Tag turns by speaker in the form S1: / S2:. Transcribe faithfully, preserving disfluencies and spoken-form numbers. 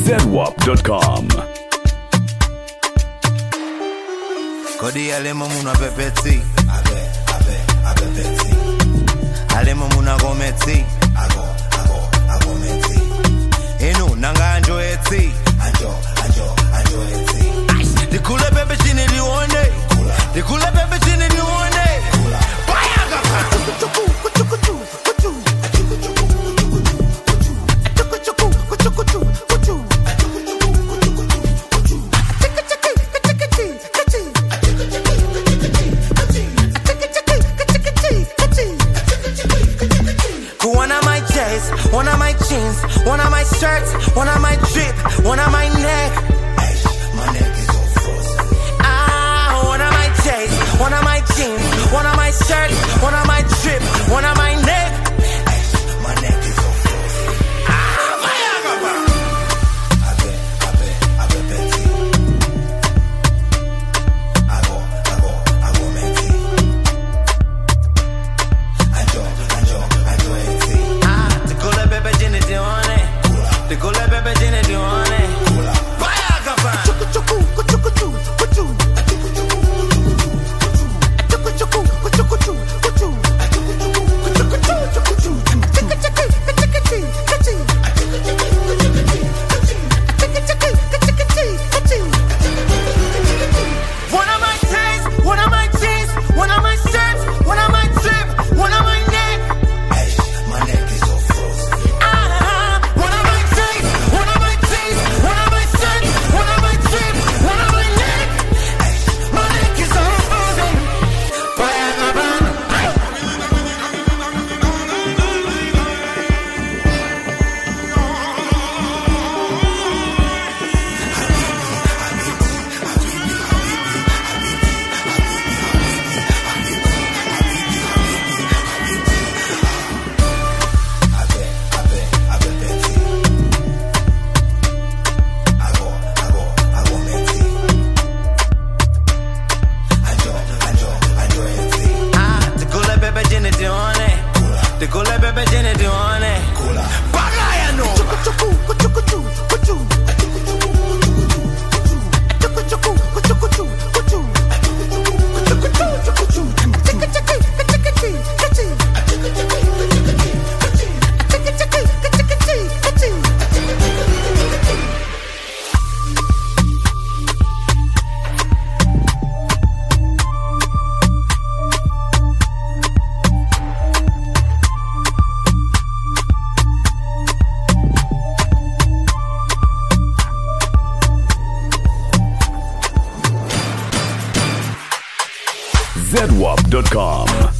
S1: zedwap dot com.
S2: Kodi ale mamuna pepeti, abe abe abe peti. Ale mamuna gometi, ago ago ago meti. Eno nanga anjo eti, anjo anjo anjo eti. Dikule pepe chini dione, dikule pepe chini dione. Bayaga. Chuku chuku chuku chuku. One of my J's, one of my jeans, one of my shirts, one of my drip, one of my neck. My neck is all frozen. Ah, one of my J's, one of my jeans, one of my shirts, one of my drip, one of my neck. My neck is all frozen. Ah, my agaba. Abe, abe, abe, Betty. Ago, ago, ago, Betty. Anjo, anjo, anjo, Betty. Ah, te kule bebe jini dione. Te kule bebe jini dione. Baya agaba. Chuku chuku, chuku chuku, chuku. Chuku chuku, chuku chuku, chuku. One of my taste, one of my jeans, one of my shirts, one of my drip, one of my neck. Hey, my neck is all frozen. Ah, one of my taste, one of my jeans, one of my shirts, one of my drip, one of my neck. Hey, my neck is all frozen. Te kule bebe jene dione. Bagaya no. Chuku chuku chuku chuku chuku. Chuku chuku chuku chuku chuku. Chuku chuku chuku chuku.
S1: zedwap dot com.